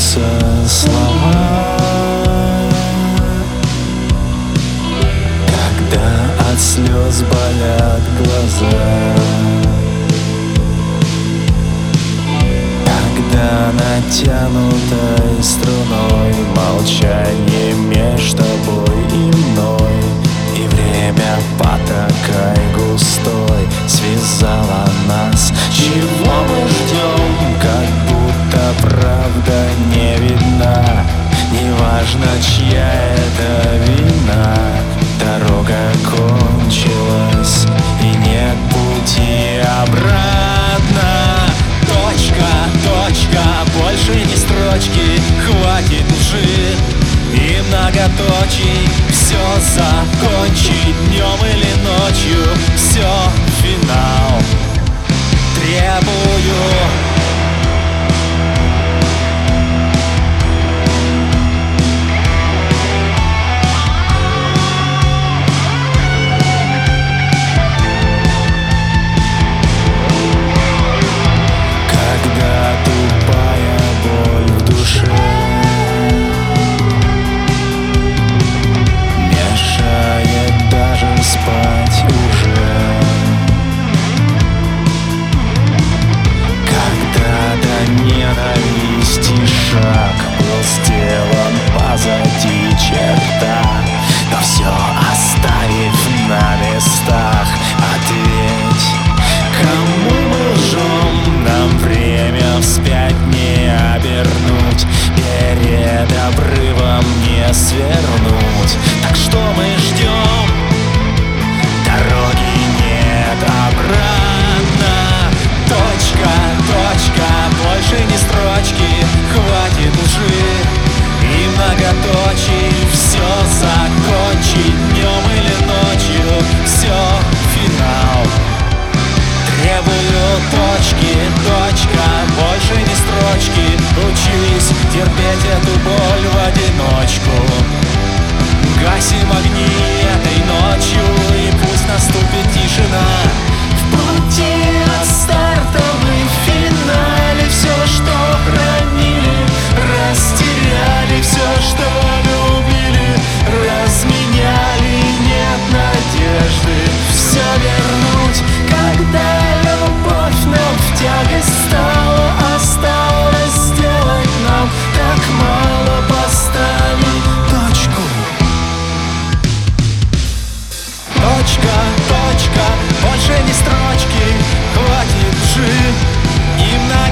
кончатся слова, когда от слез болят глаза, когда натянутой струной молчание между тобой и мной, и время потакай густой связала нас. Чего мы ждем, как будто правда не видна? Неважно, чья это вина, дорога кончилась и нет пути обратно. Точка, точка, больше не строчки, хватит лжи и многоточий. Все закончить днем или ночью, все, финал требую. Спать уже, когда до ненависти шаг был сделан позади черта, но все оставив на местах. Ответь, кому мы лжем? Нам время вспять не обернуть, перед обрывом не свернуть. Так что мы ждем? Дороги нет обратно. Точка, точка, больше не строчки, хватит лжи и многоточий. Все закончить днем или ночью, все, финал требую. Точки, точка, больше не строчки. Учись терпеть эту боль в одиночку. Гасим огни этой ночью, и пусть наступит тишина. В пути от старта мы в финале. Все, что хранили, растеряли. Все, что любили, разменяли. Нет надежды все вернуть, когда любовь нам в тягость стала. Осталось сделать нам так мало, поставить точку. Точка, точка, больше не строчки, хватит лжи и многоточий.